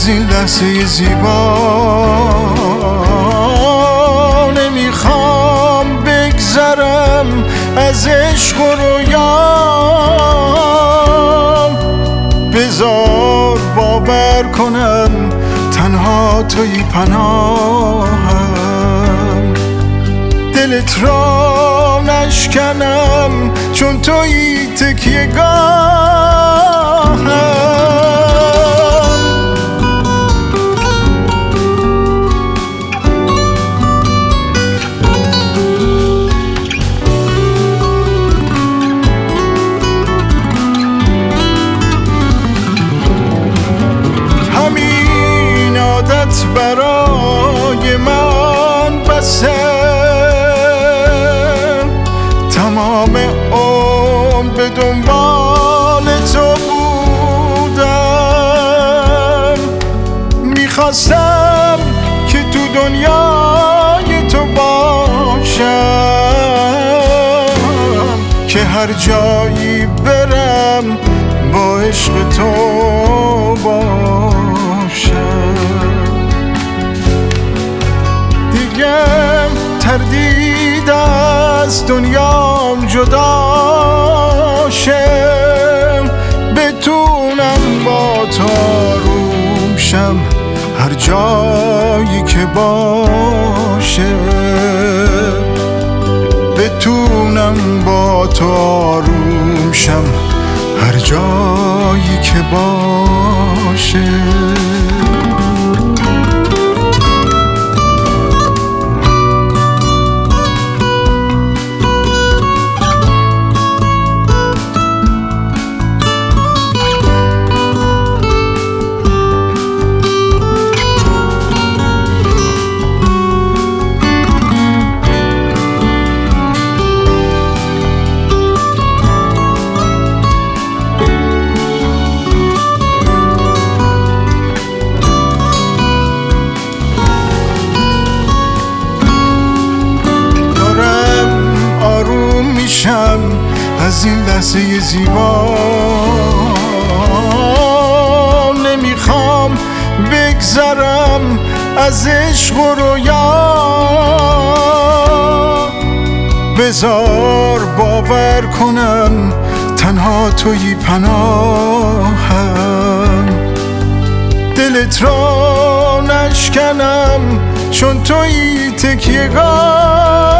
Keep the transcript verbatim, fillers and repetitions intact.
از این لحظه زیبا نمیخوام بگذرم از عشق و رویام. بذار باور کنم تنها توی پناهم، دلت را نشکنم چون توی تکیه گاهم. همین عادت برای من بسه، تمام عمر به دنبال تو بودم. میخواستم که تو دنیای تو باشم، که هر جایی برم با عشق تو باشم. دیگه تردید از دنیام جدا شم، بتونم با تو آروم شم هر جایی که باشه. بتونم با تو آروم شم هر جایی که باشه. از این لحظه زیبا نمیخوام بگذرم از عشق و رویا. بذار باور کنم تنها توی پناهم، دلت را نشکنم چون توی تکیه گاه.